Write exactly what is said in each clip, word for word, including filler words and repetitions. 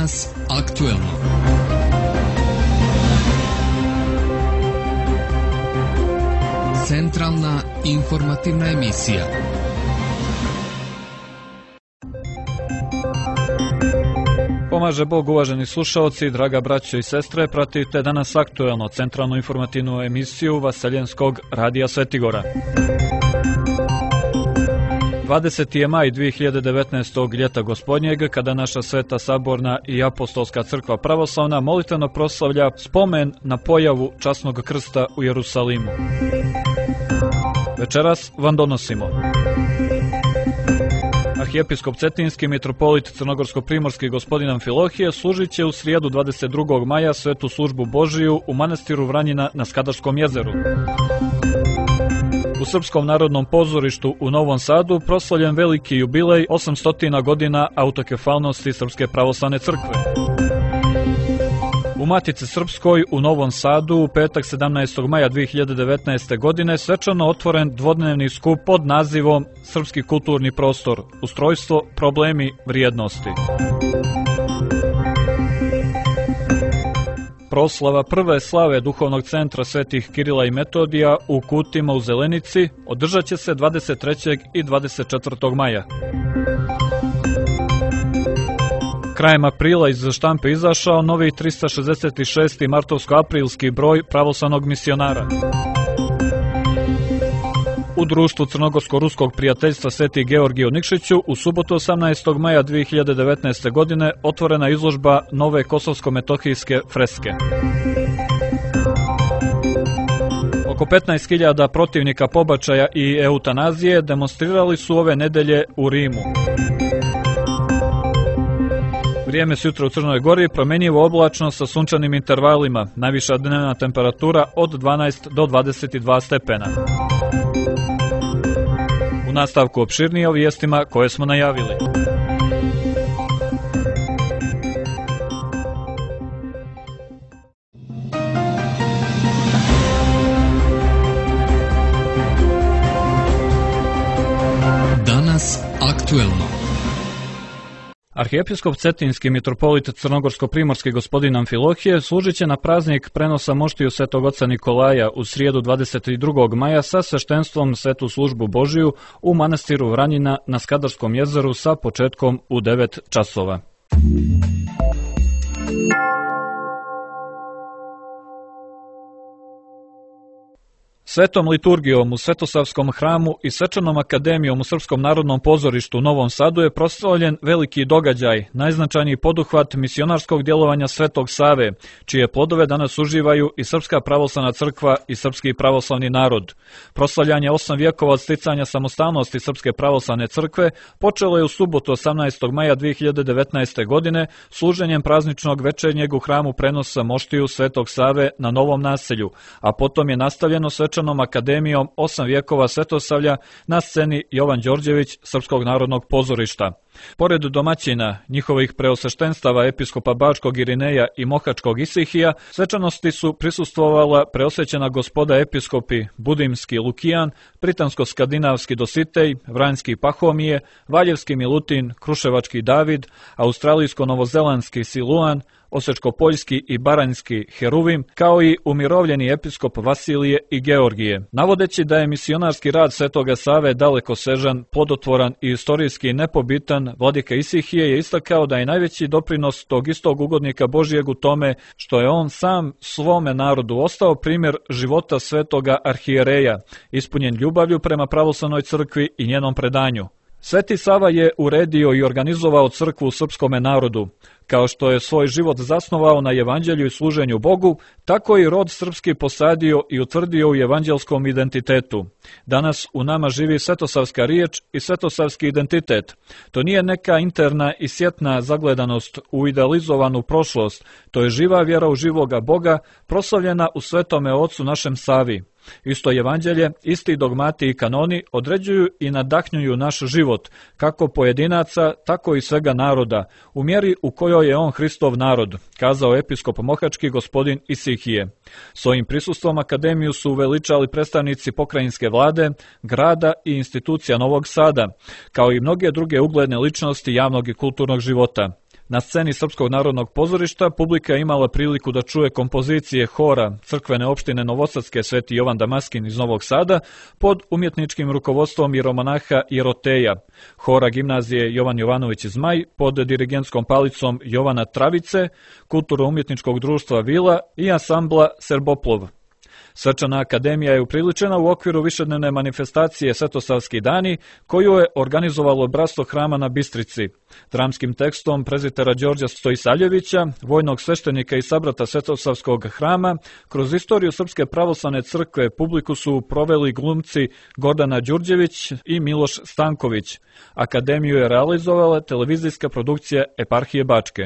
Danas aktuelno. Centralna informativna emisija. Pomaže Bog, uvaženi slušaoci, draga braćo i sestre, pratite Danas aktuelno, centralnu informativnu emisiju Vaseljenskog radija Svetigora. dvadeseti je maj dvije hiljade devetnaestog ljeta gospodnjeg, kada naša Sveta Saborna i Apostolska crkva pravoslavna molitveno proslavlja spomen na pojavu časnog krsta u Jerusalimu. Večeras vam donosimo: arhijepiskop Cetinski, mitropolit Crnogorsko-primorski gospodin Amfilohije služit će u srijedu dvadeset drugog maja svetu službu Božiju u manastiru Vranjina na Skadarskom jezeru. U Srpskom narodnom pozorištu u Novom Sadu proslavljen veliki jubilej osamsto godina autokefalnosti Srpske pravoslavne crkve. U Matici Srpskoj u Novom Sadu u petak sedamnaestog maja dvije hiljade devetnaeste. godine svečano otvoren dvodnevni skup pod nazivom Srpski kulturni prostor, ustrojstvo, problemi, vrijednosti. Proslava prve slave duhovnog centra svetih Kirila i Metodija u Kutima u Zelenici održat će se dvadeset trećeg i dvadeset četvrtog maja. Krajem aprila iz štampe izašao novi trista šezdeset šesti martovsko-aprilski broj pravoslavnog misionara. U društvu Crnogorsko-ruskog prijateljstva Sveti Georgije u Nikšiću u subotu osamnaestog maja dvije hiljade devetnaeste. godine otvorena izložba nove kosovsko-metohijske freske. Oko petnaest hiljada protivnika pobačaja i eutanazije demonstrirali su ove nedelje u Rimu. Vrijeme se jutro u Crnoj Gori promjenjivo oblačno sa sunčanim intervalima, najviša dnevna temperatura od dvanaest do dvadeset dva stepena. U nastavku opširnije o vijestima koje smo najavili. Danas aktuelno. Arhijepiskop Cetinski, mitropolit Crnogorsko-primorski gospodin Amfilohije služit će na praznik prenosa moštiju Svetog oca Nikolaja u srijedu dvadeset drugog maja sa sveštenstvom Svetu službu Božiju u manastiru Vranjina na Skadarskom jezeru sa početkom u devet časova. Svetom liturgijom u Svetosavskom hramu i svečanom akademijom u Srpskom narodnom pozorištu u Novom Sadu je proslavljen veliki događaj, najznačajniji poduhvat misionarskog djelovanja Svetog Save, čije plodove danas uživaju i Srpska pravoslavna crkva i srpski pravoslavni narod. Proslavljanje osam vjekova od sticanja samostalnosti Srpske pravoslavne crkve počelo je u subotu osamnaestog maja dvije hiljade devetnaeste. godine služenjem prazničnog večernjeg u hramu prenosa moštiju Svetog Save na Novom naselju, a potom je nastavljeno svečanom akademijom osam vjekova Svetosavlja na sceni Jovan Đorđević Srpskog narodnog pozorišta. Pored domaćina, njihovih preosveštenstava episkopa Bačkog Irineja i Mohačkog Isihija, svečanosti su prisustvovala preosvećena gospoda episkopi Budimski Lukijan, Britansko-skandinavski Dositej, Vranjski Pahomije, Valjevski Milutin, Kruševački David, Australijsko-novozelandski Siluan, Osečko-poljski i Baranjski Heruvim, kao i umirovljeni episkop Vasilije i Georgije. Navodeći da je misionarski rad Svetoga Save dalekosežan, plodotvoran i istorijski nepobitan, vladika Isihije je istakao da je najveći doprinos tog istog ugodnika Božijeg u tome što je on sam svome narodu ostao primjer života svetoga arhijereja, ispunjen ljubavlju prema pravoslavnoj crkvi i njenom predanju. Sveti Sava je uredio i organizovao crkvu u srpskome narodu. Kao što je svoj život zasnovao na evanđelju i služenju Bogu, tako i rod srpski posadio i utvrdio u evanđelskom identitetu. Danas u nama živi svetosavska riječ i svetosavski identitet. To nije neka interna i sjetna zagledanost u idealizovanu prošlost, to je živa vjera u živoga Boga, proslavljena u Svetome Ocu našem Savi. Isto evanđelje, isti dogmati i kanoni određuju i nadahnjuju naš život, kako pojedinaca, tako i svega naroda, u mjeri u kojoj je on Hristov narod, kazao episkop Mohački gospodin Isihije. Svojim prisustvom akademiju su uveličali predstavnici pokrajinske vlade, grada i institucija Novog Sada, kao i mnoge druge ugledne ličnosti javnog i kulturnog života. Na sceni Srpskog narodnog pozorišta publika je imala priliku da čuje kompozicije hora crkvene opštine Novosadske Sveti Jovan Damaskin iz Novog Sada pod umjetničkim rukovodstvom jeromonaha Jeroteja, hora gimnazije Jovan Jovanović Zmaj pod dirigentskom palicom Jovana Travice, kulturno-umjetničkog društva Vila i ansambla Serboplov. Svečana akademija je upriličena u okviru višednevne manifestacije Svetosavski dani, koju je organizovalo Bratstvo hrama na Bistrici. Dramskim tekstom prezitera Đorđa Stojsaljevića, vojnog sveštenika i sabrata Svetosavskog hrama, kroz istoriju Srpske pravoslavne crkve publiku su proveli glumci Gordana Đurđević i Miloš Stanković. Akademiju je realizovala televizijska produkcija Eparhije Bačke.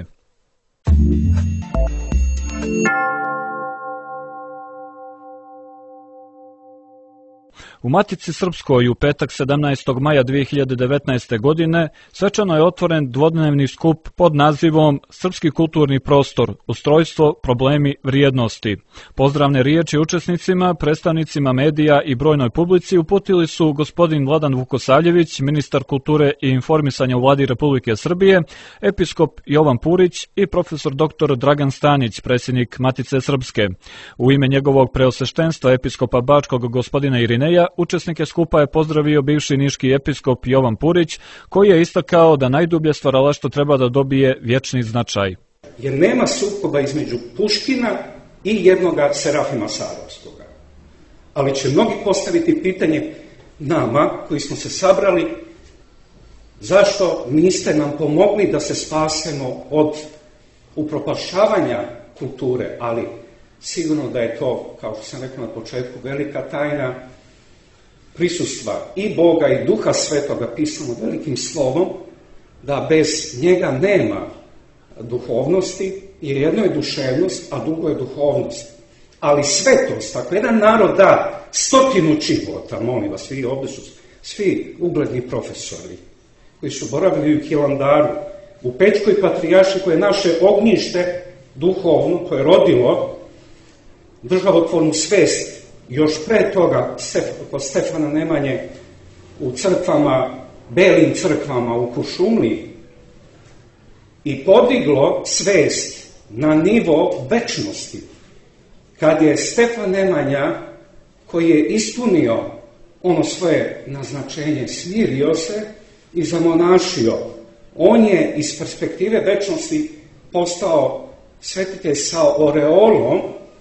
U Matici Srpskoj u petak sedamnaestog maja dve hiljade devetnaeste. godine svečano je otvoren dvodnevni skup pod nazivom Srpski kulturni prostor, ustrojstvo, problemi, vrijednosti. Pozdravne riječi učesnicima, predstavnicima medija i brojnoj publici uputili su gospodin Vladan Vukosavljević, ministar kulture i informisanja u Vladi Republike Srbije, episkop Jovan Purić i profesor doktor Dragan Stanić, predsjednik Matice Srpske. U ime njegovog preosveštenstva episkopa Bačkog gospodina Irineja, učesnike skupa je pozdravio bivši niški episkop Jovan Purić, koji je istakao da najdublje stvaralaštvo treba da dobije vječni značaj. Jer nema sukoba između Puškina i jednoga Serafima Sarovskoga. Ali će mnogi postaviti pitanje nama, koji smo se sabrali, zašto niste nam pomogli da se spasemo od upropašćavanja kulture, ali sigurno da je to, kao što sam rekao na početku, velika tajna prisustva i Boga i Duha Svetoga pisano velikim slovom, da bez njega nema duhovnosti, jer jedno je duševnost, a drugo je duhovnost. Ali svetost, ako jedan narod da stotinu života, molim vas, svi ovdje su svi ugledni profesori, koji su boravili u Hilandaru, u Pećkoj patrijaršiji, koje je naše ognjište duhovno, koje je rodilo državotvornu svest, još pre toga kod Stefana Nemanje u crkvama, belim crkvama u Kuršumliji, i podiglo svest na nivo večnosti. Kad je Stefan Nemanja, koji je ispunio ono svoje naznačenje, smirio se i zamonašio, on je iz perspektive večnosti postao svetitelj sa oreolom.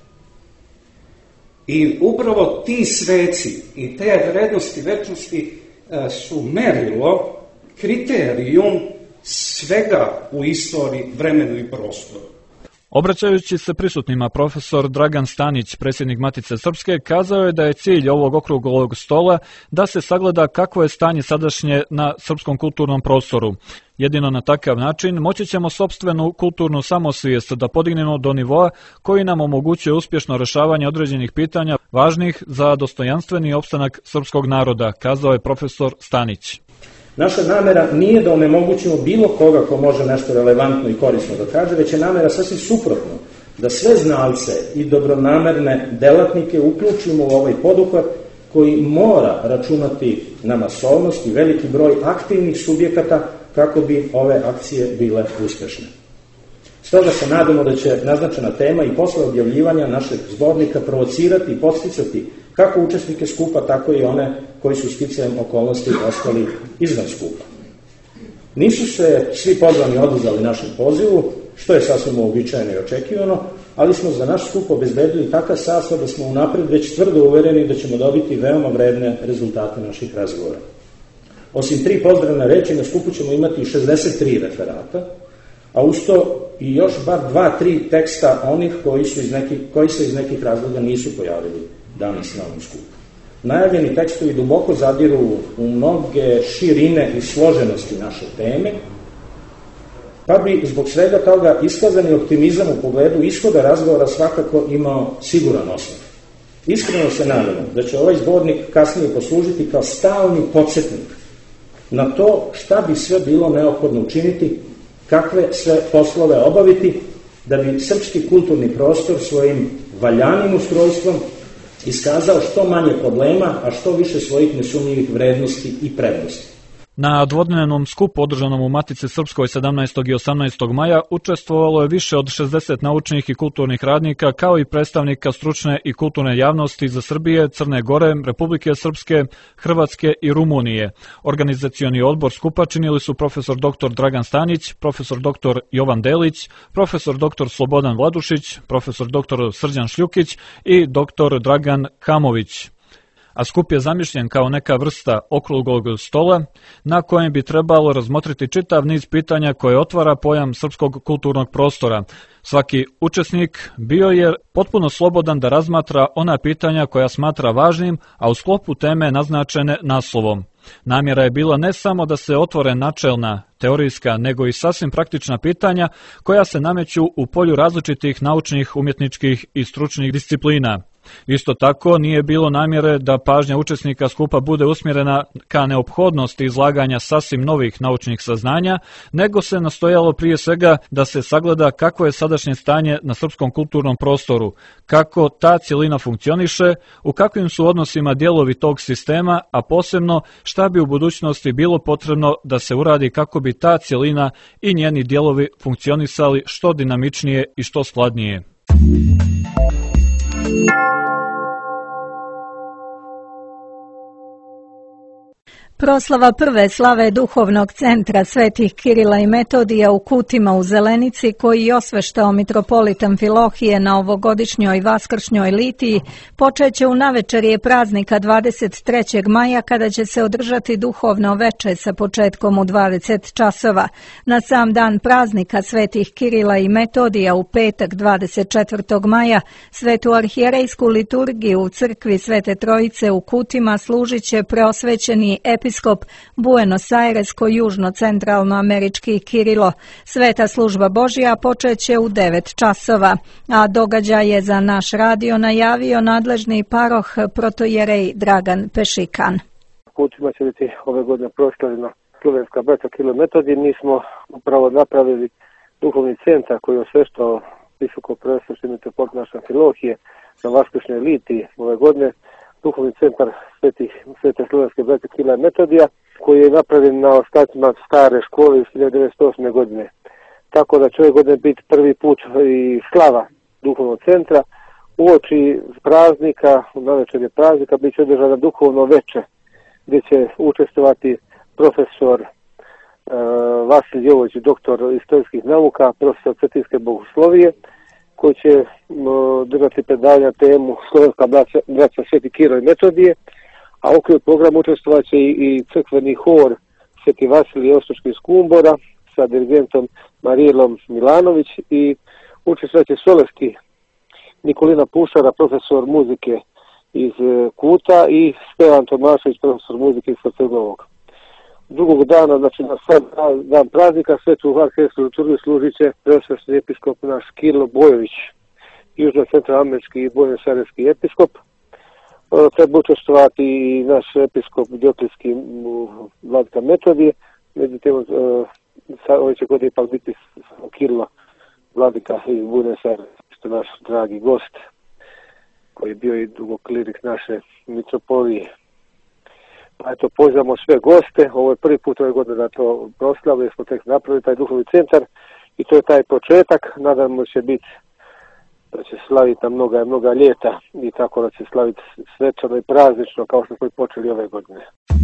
I upravo ti sveci i te vrednosti večnosti su merilo, kriterijum svega u istoriji, vremenu i prostoru. Obraćajući se prisutnima, profesor Dragan Stanić, predsjednik Matice Srpske, kazao je da je cilj ovog okruglog stola da se sagleda kakvo je stanje sadašnje na srpskom kulturnom prostoru. Jedino na takav način moći ćemo sopstvenu kulturnu samosvijest da podignemo do nivoa koji nam omogućuje uspješno rešavanje određenih pitanja važnih za dostojanstveni opstanak srpskog naroda, kazao je profesor Stanić. Naša namera nije da onemogućimo bilo koga ko može nešto relevantno i korisno da kaže, već je namera sasvim suprotno, da sve znalce i dobronamerne delatnike uključimo u ovaj poduhvat koji mora računati na masovnost i veliki broj aktivnih subjekata kako bi ove akcije bile uspješne. Stoga se nadamo da će naznačena tema i posle objavljivanja našeg zbornika provocirati i podsticati kako učesnike skupa, tako i one koji su sticajem okolnosti ostali izvan skupa. Nisu se svi pozvani odazvali našem pozivu, što je sasvim uobičajeno i očekivano, ali smo za naš skup obezbedili takav sastav da smo unapred već tvrdo uvereni da ćemo dobiti veoma vredne rezultate naših razgovora. Osim tri pozdravne reči, na skupu ćemo imati šezdeset tri referata, a uz to i još bar dva, tri teksta onih koji, su iz nekih, koji se iz nekih razloga nisu pojavili danas na ovom skupu. Najavljeni tekstovi duboko zadiru u mnoge širine i složenosti naše teme, pa bi zbog svega toga iskazani optimizam u pogledu ishoda razgovora svakako imao siguran osnov. Iskreno se nadamo da će ovaj zbornik kasnije poslužiti kao stalni podsjetnik na to šta bi sve bilo neophodno učiniti, kakve sve poslove obaviti, da bi srpski kulturni prostor svojim valjanim ustrojstvom iskazao što manje problema, a što više svojih nesumnjivih vrednosti i prednosti. Na dvodnevnom skupu održanom u Matici Srpskoj sedamnaestog i osamnaestog maja učestvovalo je više od šezdeset naučnih i kulturnih radnika kao i predstavnika stručne i kulturne javnosti za Srbije, Crne Gore, Republike Srpske, Hrvatske i Rumunije. Organizacioni odbor skupa činili su profesor doktor Dragan Stanić, profesor doktor Jovan Delić, profesor doktor Slobodan Vladušić, profesor doktor Srđan Šljukić i doktor Dragan Kamović. A skup je zamišljen kao neka vrsta okruglog stola na kojem bi trebalo razmotriti čitav niz pitanja koje otvara pojam srpskog kulturnog prostora. Svaki učesnik bio je potpuno slobodan da razmatra ona pitanja koja smatra važnim, a u sklopu teme naznačene naslovom. Namjera je bila ne samo da se otvore načelna, teorijska, nego i sasvim praktična pitanja koja se nameću u polju različitih naučnih, umjetničkih i stručnih disciplina. Isto tako nije bilo namjere da pažnja učesnika skupa bude usmjerena ka neophodnosti izlaganja sasvim novih naučnih saznanja, nego se nastojalo prije svega da se sagleda kakvo je sadašnje stanje na srpskom kulturnom prostoru, kako ta cjelina funkcioniše, u kakvim su odnosima dijelovi tog sistema, a posebno šta bi u budućnosti bilo potrebno da se uradi kako bi ta cjelina i njeni dijelovi funkcionisali što dinamičnije i što skladnije. Proslava prve slave duhovnog centra Svetih Kirila i Metodija u Kutima u Zelenici, koji je osveštao mitropolit Amfilohije na ovogodišnjoj vaskršnjoj litiji, počeće u navečerje praznika dvadeset trećeg maja, kada će se održati duhovno veče sa početkom u dvadeset časova. Na sam dan praznika Svetih Kirila i Metodija u petak dvadeset četvrtog maja svetu arhijerejsku liturgiju u crkvi Svete Trojice u Kutima služit će preosvećeni episkop Buenos Airesko-južno-centralnoamerički Kirilo. Sveta služba Božja počeće u devet časova, a događaj je za naš radio najavio nadležni paroh protojerej Dragan Pešikan. Kutima će biti ove godine proslavljena slovenska braća Kirilo i Metodij. Mi smo upravo napravili duhovni centar koji je osveštao visoko preosvećeni mitropolit naše Amfilohije na vaskršnjoj litiji ove godine. Duhovni centar svetih, svete slovenske braće Kirila i Metodija, koji je napravljen na ostacima stare škole iz hiljadu devetsto osme. godine. Tako da će ove godine biti prvi put i slava duhovnog centra. Uoči praznika, u navečerje praznika, bit će održano duhovno veče, gdje će učestvovati profesor uh, Vasilij Jovović, doktor istorijskih nauka, profesor cetinske bogoslovije, koji će uh, držati predavanja temu slovenska braća, braća Sveti Kirilo i Metodije, a u okviru programa učestvovat će i, i crkveni hor Sveti Vasilij Ostočki iz Kumbora sa dirigentom Marijelom Milanović i učestvovat će soleski Nikolina Pušara, profesor muzike iz Kuta, i Stevan Tomašević, profesor muzike iz Crnovog. Drugog dana, znači na sad dan praznika, svetu arhijerejsku liturgiju služit će preosvećeni episkop naš Kirilo Bojović, južno-centralnoamerički i Buenos Aireski episkop. Treba učestvovati i naš episkop Dioklijski vladika Metodije, međutim, ove će godine ipak biti Kirilo vladika iz Buenos Aires, što naš dragi gost, koji je bio i dugo klirik naše mitropolije. Pa eto, pozivamo sve goste, ovo je prvi put ove godine da to proslavu, jer smo tek napravili taj duhovni centar i to je taj početak. Nadamo će biti da će slaviti na mnoga i mnoga ljeta i tako da će slaviti svečano i praznično kao što smo i počeli ove godine.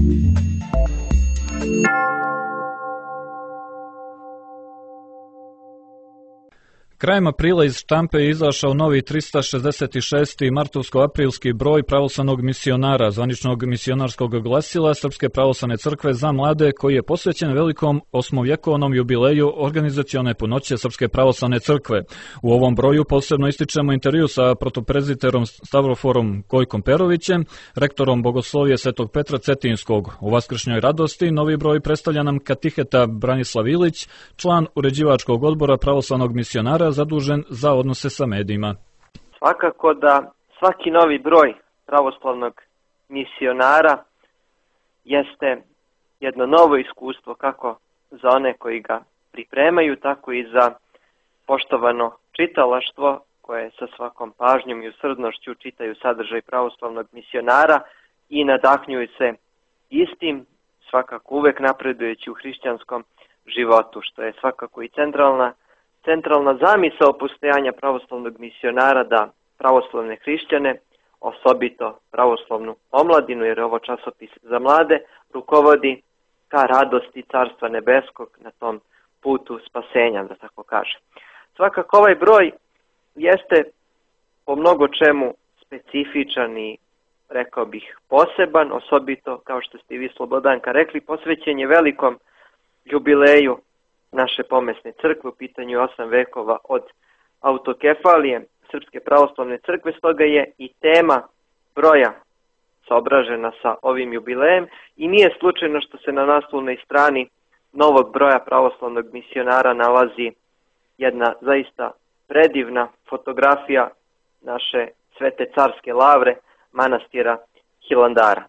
Krajem aprila iz štampe je izašao novi trista šezdeset šesti martovsko-aprilski broj pravoslavnog misionara, zvaničnog misionarskog glasila Srpske pravoslavne crkve za mlade, koji je posvećen velikom osmovjekovnom jubileju organizacione punoće Srpske pravoslavne crkve. U ovom broju posebno ističemo intervju sa protopreziterom Stavroforom Gojkom Perovićem, rektorom Bogoslovije Svetog Petra Cetinskog. U vaskršnjoj radosti novi broj predstavlja nam katiheta Branislav Ilić, član uređivačkog odbora pravoslavnog misionara zadužen za odnose sa medijima. Svakako da svaki novi broj pravoslavnog misionara jeste jedno novo iskustvo kako za one koji ga pripremaju, tako i za poštovano čitalaštvo koje sa svakom pažnjom i usrdnošću čitaju sadržaj pravoslavnog misionara i nadahnjuju se istim svakako uvek napredujući u hrišćanskom životu, što je svakako i centralna, centralna zamisao postojanja pravoslavnog misionara da pravoslavne hrišćane, osobito pravoslavnu omladinu, jer je ovo časopis za mlade, rukovodi ka radosti Carstva nebeskog na tom putu spasenja, da tako kaže. Svakako ovaj broj jeste po mnogo čemu specifičan i, rekao bih, poseban, osobito, kao što ste i vi, Slobodanka, rekli, posvećen je velikom jubileju naše pomesne crkve, u pitanju osam vekova od autokefalije Srpske pravoslavne crkve, stoga je i tema broja saobražena sa ovim jubilejem i nije slučajno što se na naslovnoj strani novog broja pravoslavnog misionara nalazi jedna zaista predivna fotografija naše Svete carske lavre manastira Hilandara.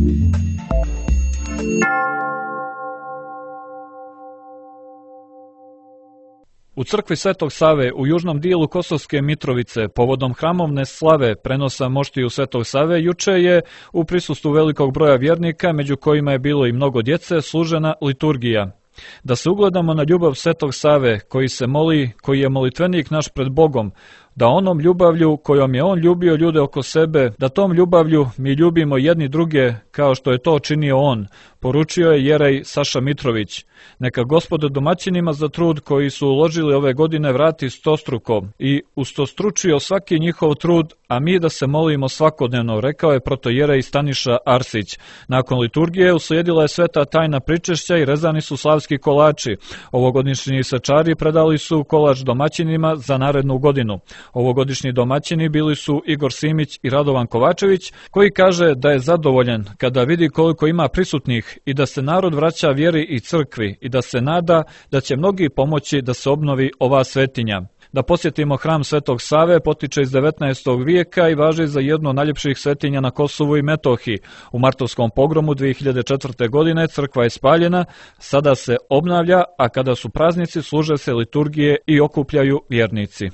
U crkvi Svetog Save u južnom dijelu Kosovske Mitrovice povodom hramovne slave prenosa moštiju Svetog Save juče je u prisustvu velikog broja vjernika, među kojima je bilo i mnogo djece, služena liturgija. Da se ugledamo na ljubav Svetog Save koji se moli, koji je molitvenik naš pred Bogom, da onom ljubavlju kojom je on ljubio ljude oko sebe, da tom ljubavlju mi ljubimo jedni druge kao što je to činio on, poručio je jerej Saša Mitrović. Neka Gospod domaćinima za trud koji su uložili ove godine vrati stostruko i ustostručio svaki njihov trud, a mi da se molimo svakodnevno, rekao je protojerej Staniša Arsić. Nakon liturgije uslijedila je sveta tajna pričešća i rezani su slavski kolači. Ovogodišnji sečari predali su kolač domaćinima za narednu godinu. Ovogodišnji domaćini bili su Igor Simić i Radovan Kovačević, koji kaže da je zadovoljan kada vidi koliko ima prisutnih i da se narod vraća vjeri i crkvi i da se nada da će mnogi pomoći da se obnovi ova svetinja. Da posjetimo hram Svetog Save potiče iz devetnaestog vijeka i važi za jednu od najljepših svetinja na Kosovu i Metohiji. U martovskom pogromu dvije hiljade četvrte. godine crkva je spaljena, sada se obnavlja, a kada su praznici služe se liturgije i okupljaju vjernici.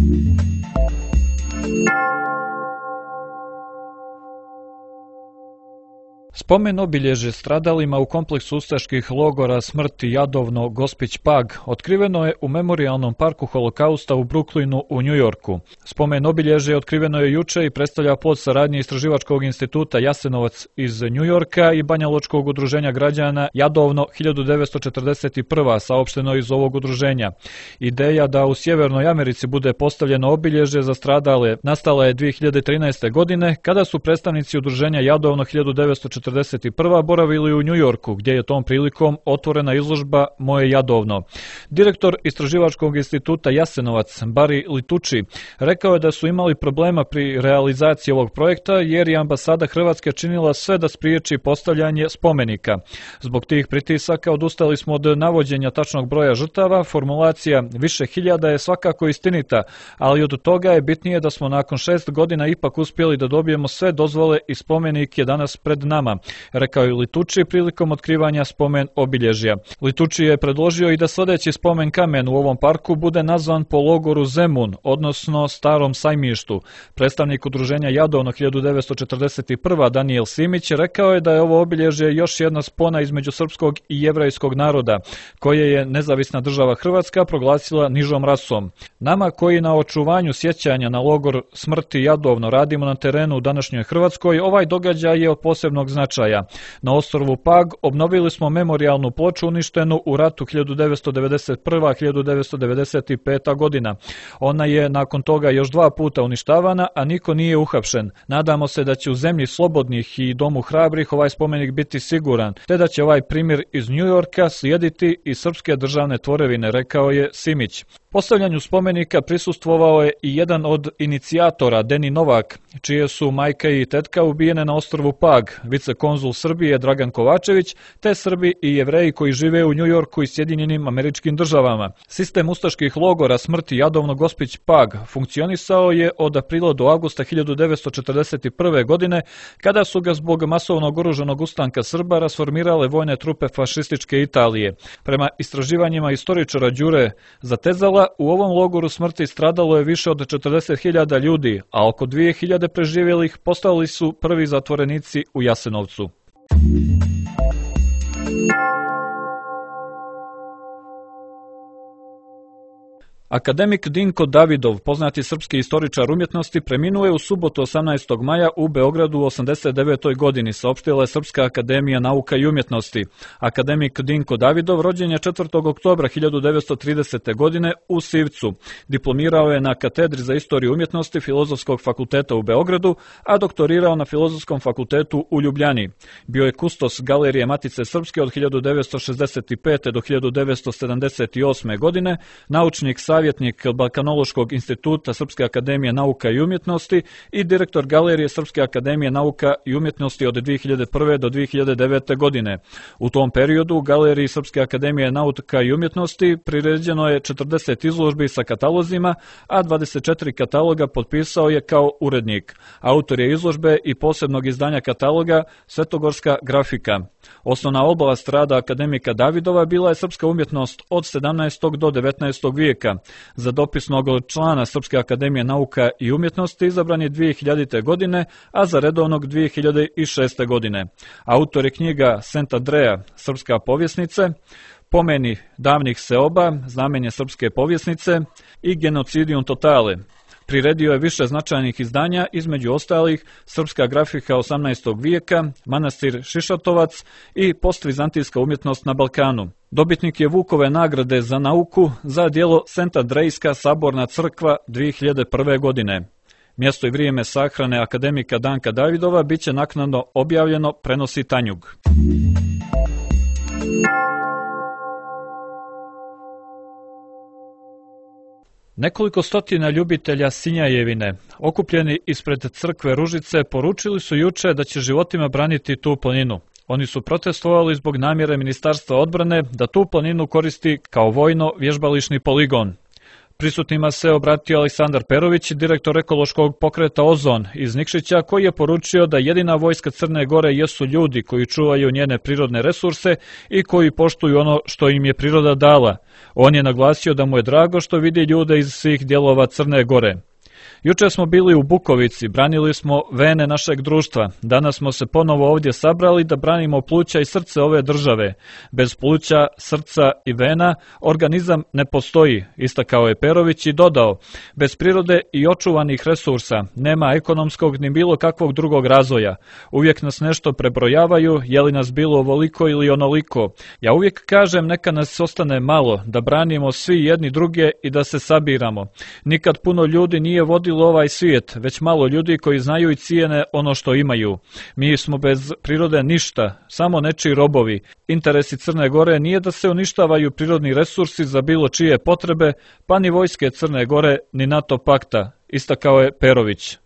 Spomen obilježje stradalima u kompleksu ustaških logora smrti Jadovno Gospić Pag otkriveno je u Memorijalnom parku Holokausta u Brooklynu u Njujorku. Spomen obilježje otkriveno je juče i predstavlja plod saradnje Istraživačkog instituta Jasenovac iz Njujorka i Banjaločkog udruženja građana Jadovno hiljadu devetsto četrdeset prve. saopšteno iz ovog udruženja. Ideja da u Sjevernoj Americi bude postavljeno obilježje za stradale nastala je dvije hiljade trinaeste. godine kada su predstavnici udruženja Jadovno hiljadu devetsto četrdeset prve. boravili u Njujorku, gdje je tom prilikom otvorena izložba Moje Jadovno. Direktor Istraživačkog instituta Jasenovac, Barry Litucci, rekao je da su imali problema pri realizaciji ovog projekta, jer je ambasada Hrvatske činila sve da spriječi postavljanje spomenika. Zbog tih pritisaka odustali smo od navođenja tačnog broja žrtava, formulacija više hiljada je svakako istinita, ali od toga je bitnije da smo nakon šest godina ipak uspjeli da dobijemo sve dozvole i spomenik je danas pred nama, rekao je Litucci prilikom otkrivanja spomen obilježja. Litucci je predložio i da sljedeći spomen kamen u ovom parku bude nazvan po logoru Zemun, odnosno Starom sajmištu. Predstavnik udruženja Jadovno hiljadu devetsto četrdeset prve. Daniel Simić rekao je da je ovo obilježje još jedna spona između srpskog i jevrejskog naroda, koje je nezavisna država Hrvatska proglasila nižom rasom. Nama koji na očuvanju sjećanja na logor smrti Jadovno radimo na terenu u današnjoj Hrvatskoj, ovaj događaj je od posebnog značaja. Na ostrvu Pag obnovili smo memorijalnu ploču uništenu u ratu hiljadu devetsto devedeset prve. hiljadu devetsto devedeset pete. godina. Ona je nakon toga još dva puta uništavana, a niko nije uhapšen. Nadamo se da će u zemlji slobodnih i domu hrabrih ovaj spomenik biti siguran, te da će ovaj primjer iz Njujorka slijediti i srpske državne tvorevine, rekao je Simić. Postavljanju spomenika prisustvovao je i jedan od inicijatora, Deni Novak, čije su majka i tetka ubijene na ostrvu Pag, vicekonzul Srbije Dragan Kovačević, te Srbi i Jevreji koji žive u Njujorku i Sjedinjenim Američkim Državama. Sistem ustaških logora smrti Jadovno Gospić Pag funkcionisao je od aprila do avgusta hiljadu devetsto četrdeset prve. godine, kada su ga zbog masovnog oružanog ustanka Srba rasformirale vojne trupe fašističke Italije. Prema istraživanjima istoričara Đure Zatezala, u ovom logoru smrti stradalo je više od četrdeset hiljada ljudi, a oko dvije hiljade preživjelih postali su prvi zatvorenici u Jasenovcu. Akademik Dinko Davidov, poznati srpski istoričar umjetnosti, preminuo je u subotu osamnaestog maja u Beogradu u osamdeset devetoj godini, saopštila je Srpska akademija nauka i umjetnosti. Akademik Dinko Davidov rođen je četvrtog oktobra hiljadu devetsto tridesete. godine u Sivcu. Diplomirao je na katedri za istoriju umjetnosti Filozofskog fakulteta u Beogradu, a doktorirao na Filozofskom fakultetu u Ljubljani. Bio je kustos Galerije Matice Srpske od hiljadu devetsto šezdeset pete. do hiljadu devetsto sedamdeset osme. godine, naučnik savjetnik Balkanološkog instituta Srpske akademije nauka i umjetnosti i direktor Galerije Srpske akademije nauka i umjetnosti od dvije hiljade prve. do dvije hiljade devete. godine. U tom periodu u Galeriji Srpske akademije nauka i umjetnosti priređeno je četrdeset izložbi sa katalozima, a dvadeset četiri kataloga potpisao je kao urednik. Autor je izložbe i posebnog izdanja kataloga Svetogorska grafika. Osnovna oblast rada akademika Davidova bila je srpska umjetnost od sedamnaestog. do devetnaestog. vijeka. Za dopisnog člana Srpske akademije nauka i umjetnosti izabran je dvije hiljadite. godine, a za redovnog dvije hiljade šeste. godine. Autor je knjiga Sent Andreja, Srpska povjesnice, Pomeni davnih seoba, Znamenje srpske povjesnice i Genocidium totale. Priredio je više značajnih izdanja, između ostalih Srpska grafika osamnaestog. vijeka, Manastir Šišatovac i Postvizantijska umjetnost na Balkanu. Dobitnik je Vukove nagrade za nauku za djelo Sent Andrejska saborna crkva dvije hiljade prve. godine. Mjesto i vrijeme sahrane akademika Danka Davidova biće naknadno objavljeno, prenosi Tanjug. Nekoliko stotina ljubitelja Sinjajevine, okupljeni ispred crkve Ružice, poručili su juče da će životima braniti tu planinu. Oni su protestovali zbog namjere Ministarstva odbrane da tu planinu koristi kao vojno-vježbališni poligon. Prisutnima se obratio Aleksandar Perović, direktor ekološkog pokreta Ozon iz Nikšića, koji je poručio da jedina vojska Crne Gore jesu ljudi koji čuvaju njene prirodne resurse i koji poštuju ono što im je priroda dala. On je naglasio da mu je drago što vidi ljude iz svih dijelova Crne Gore. Juče smo bili u Bukovici, branili smo vene našeg društva. Danas smo se ponovo ovdje sabrali da branimo pluća i srce ove države. Bez pluća, srca i vena organizam ne postoji, istakao je Perović i dodao: bez prirode i očuvanih resursa nema ekonomskog ni bilo kakvog drugog razvoja. Uvijek nas nešto prebrojavaju, je li nas bilo ovoliko ili onoliko. Ja uvijek kažem neka nas ostane malo, da branimo svi jedni druge i da se sabiramo. Nikad puno ljudi nije vodilo ovaj svijet, već malo ljudi koji znaju i cijene ono što imaju. Mi smo bez prirode ništa, samo nečiji robovi. Interesi Crne Gore nije da se uništavaju prirodni resursi za bilo čije potrebe, pa ni vojske Crne Gore, ni NATO pakta, istakao je Perović.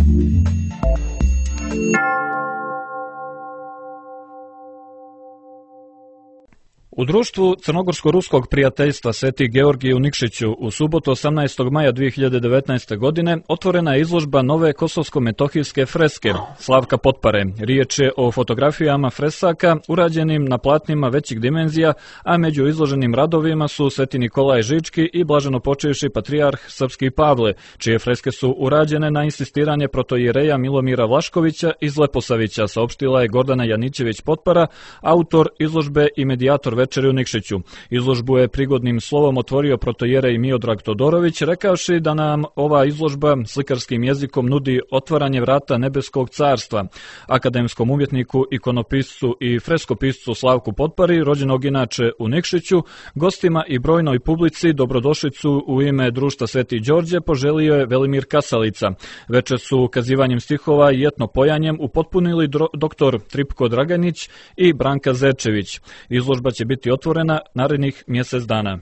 U društvu Crnogorsko-ruskog prijateljstva Sveti Georgije u Nikšiću u subotu osamnaestog maja dvije hiljade devetnaeste. godine otvorena je izložba nove kosovsko-metohijske freske Slavka Potpare. Riječ je o fotografijama fresaka urađenim na platnima većih dimenzija, a među izloženim radovima su Sveti Nikolaj Žički i blaženopočivši patrijarh Srpski Pavle, čije freske su urađene na insistiranje protoijereja Milomira Vlaškovića iz Leposavića, saopštila je Gordana Janićević Potpara, autor izložbe i medijator večeri u Nikšiću. Izložbu je prigodnim slovom otvorio protoijerej Miodrag Todorović, rekavši da nam ova izložba slikarskim jezikom nudi otvaranje vrata nebeskog carstva. Akademskom umjetniku, ikonopiscu i freskopiscu Slavku Potpari, rođenog inače u Nikšiću, gostima i brojnoj publici dobrodošlicu u ime društva Sveti Đorđe poželio je Velimir Kasalica. Večer su ukazivanjem stihova i etnopojanjem upotpunili doktor Tripko Draganić i Branka Zečević. Izložba će biti otvorena narednih mjesec dana.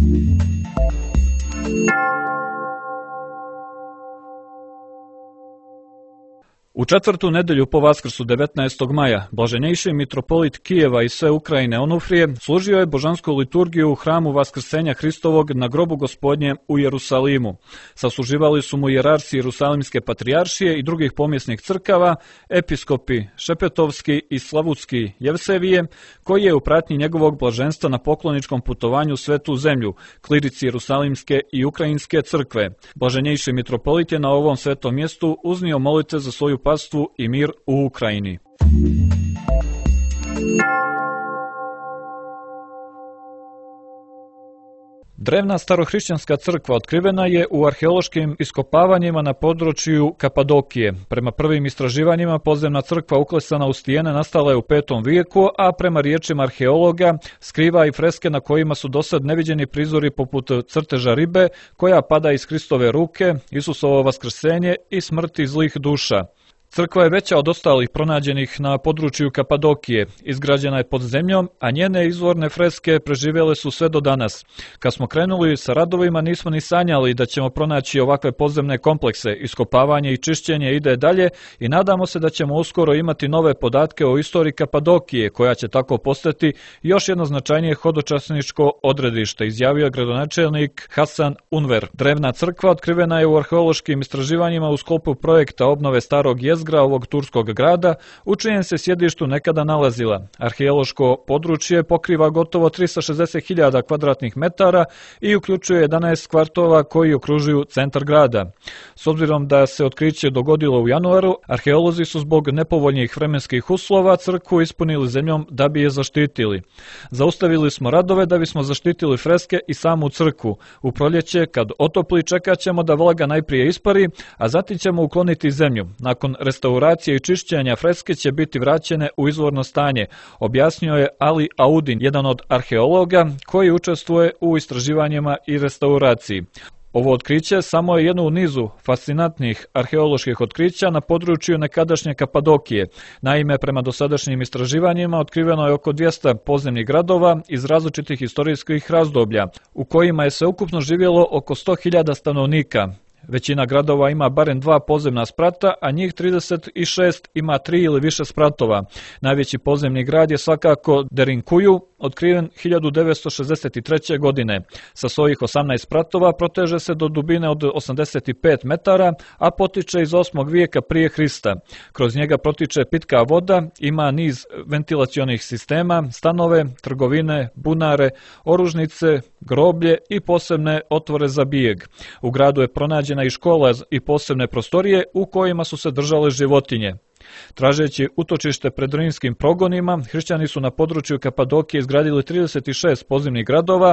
U četvrtu nedelju po Vaskrsu devetnaestog maja, blaženjejši mitropolit Kijeva i sve Ukrajine Onufrije služio je božansku liturgiju u hramu Vaskrsenja Hristovog na grobu Gospodnje u Jerusalimu. Sasluživali su mu jerarsi Jerusalimske patrijaršije i drugih pomjesnih crkava, episkopi Šepetovski i Slavutski Jevsevije, koji je u pratnji njegovog blaženstva na pokloničkom putovanju svetu zemlju, klirici Jerusalimske i Ukrajinske crkve. Blaženjejši mitropolit je na ovom svetom mjestu uznio molitve za svoju pastvu i mir u Ukrajini. Drevna starohrišćanska crkva otkrivena je u arheološkim iskopavanjima na području Kapadokije. Prema prvim istraživanjima podzemna crkva uklesana u stijene nastala je u petom vijeku, a prema riječima arheologa skriva i freske na kojima su dosad neviđeni prizori poput crteža ribe koja pada iz Kristove ruke, Isusovo vaskrsenje i smrti zlih duša. Crkva je veća od ostalih pronađenih na području Kapadokije, izgrađena je pod zemljom, a njene izvorne freske preživjele su sve do danas. Kad smo krenuli sa radovima nismo ni sanjali da ćemo pronaći ovakve podzemne komplekse, iskopavanje i čišćenje ide dalje i nadamo se da ćemo uskoro imati nove podatke o istoriji Kapadokije, koja će tako postati još jedno značajnije hodočasničko odredište, izjavio je gradonačelnik Hasan Unver. Drevna crkva otkrivena je u arheološkim istraživanjima u sklopu projekta obnove starog jezgra ovog turskog grada, u čijem se sjedištu nekada nalazila. Arheološko područje pokriva gotovo trista šezdeset hiljada kvadratnih metara i uključuje jedanaest kvartova koji okružuju centar grada. S obzirom da se otkriće dogodilo u januaru, arheolozi su zbog nepovoljnih vremenskih uslova crkvu ispunili zemljom da bi je zaštitili. Zaustavili smo radove da bismo zaštitili freske i samu crkvu. U proljeće, kad otopli, čekat ćemo da vlaga najprije ispari, a zatim ćemo ukloniti zemlju. Nakon restauracije i čišćenja freske će biti vraćene u izvorno stanje, objasnio je Ali Audin, jedan od arheologa koji učestvuje u istraživanjima i restauraciji. Ovo otkriće samo je jedno u nizu fascinantnih arheoloških otkrića na području nekadašnje Kapadokije. Naime, prema dosadašnjim istraživanjima otkriveno je oko dvjesto podzemnih gradova iz različitih historijskih razdoblja, u kojima je sveukupno živjelo oko sto hiljada stanovnika. Većina gradova ima barem dva podzemna sprata, a njih trideset šest ima tri ili više spratova. Najveći podzemni grad je svakako Derinkuju, otkriven hiljadu devetsto šezdeset treće. godine. Sa svojih osamnaest spratova proteže se do dubine od osamdeset pet metara, a potiče iz osmog vijeka prije Hrista. Kroz njega protiče pitka voda, ima niz ventilacionih sistema, stanove, trgovine, bunare, oružnice, groblje i posebne otvore za bijeg. U gradu je pronađena i škola i posebne prostorije u kojima su se držale životinje. Tražeći utočište pred rimskim progonima, hrišćani su na području Kapadokije izgradili trideset šest podzemnih gradova.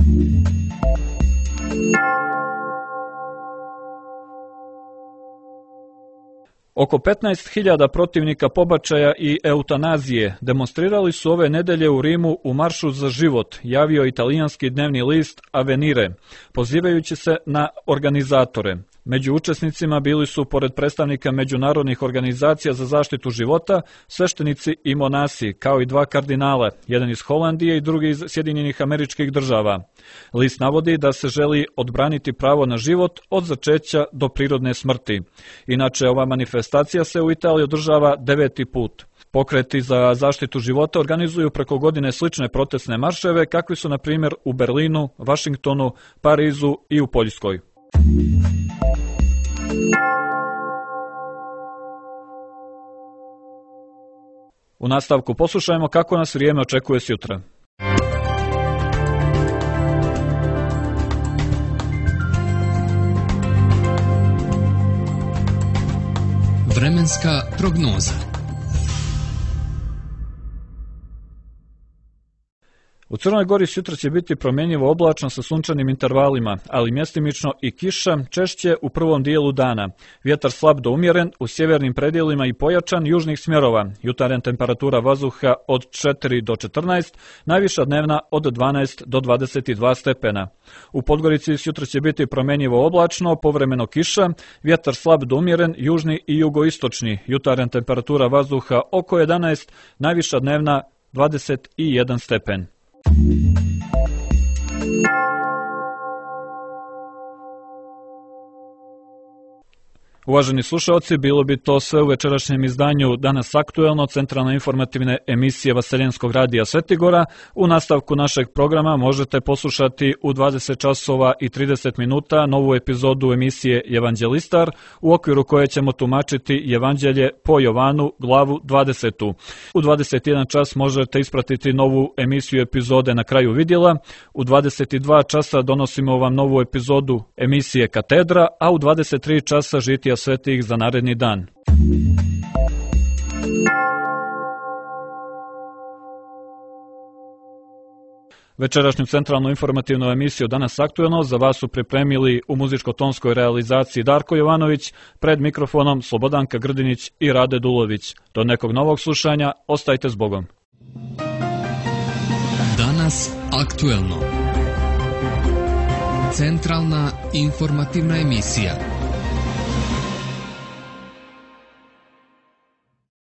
Oko petnaest hiljada protivnika pobačaja i eutanazije demonstrirali su ove nedelje u Rimu u Maršu za život, javio italijanski dnevni list Avvenire, pozivajući se na organizatore. Među učesnicima bili su, pored predstavnika međunarodnih organizacija za zaštitu života, sveštenici i monasi, kao i dva kardinala, jedan iz Holandije i drugi iz Sjedinjenih Američkih Država. List navodi da se želi odbraniti pravo na život od začeća do prirodne smrti. Inače, ova manifestacija se u Italiji održava deveti put. Pokreti za zaštitu života organizuju preko godine slične protestne marševe, kakvi su na primjer u Berlinu, Vašingtonu, Parizu i u Poljskoj. U nastavku poslušajmo kako nas vrijeme očekuje sutra. Vremenska prognoza. U Crnoj Gori sutra će biti promjenjivo oblačno sa sunčanim intervalima, ali mjestimično i kiša, češće u prvom dijelu dana. Vjetar slab do umjeren, u sjevernim predjelima i pojačan južnih smjerova. Jutarnja temperatura vazduha od četiri do četrnaest, najviša dnevna od dvanaest do dvadeset dva stepena. U Podgorici sutra će biti promjenjivo oblačno, povremeno kiša, vjetar slab do umjeren, južni i jugoistočni. Jutarnja temperatura vazduha oko jedanaest, najviša dnevna dvadeset jedan stepen. Uvaženi slušalci, bilo bi to sve u večerašnjem izdanju Danas aktuelno, centralno informativne emisije Vaseljenskog radija Svetigora. U nastavku našeg programa možete poslušati u dvadeset časova i trideset minuta novu epizodu emisije Evanđelistar, u okviru koje ćemo tumačiti Evanđelje po Jovanu, glavu dvadesetu. U dvadeset jedan čas možete ispratiti novu emisiju epizode Na kraju vidjela. U dvadeset dva časa donosimo vam novu epizodu emisije Katedra, a u dvadeset tri časa Žitija svetih za naredni dan. Večerašnju centralnu informativnu emisiju Danas aktuelno za vas su pripremili u muzičko-tonskoj realizaciji Darko Jovanović, pred mikrofonom Slobodanka Grdinić i Rade Dulović. Do nekog novog slušanja, ostajte s Bogom. Danas aktuelno. Centralna informativna emisija.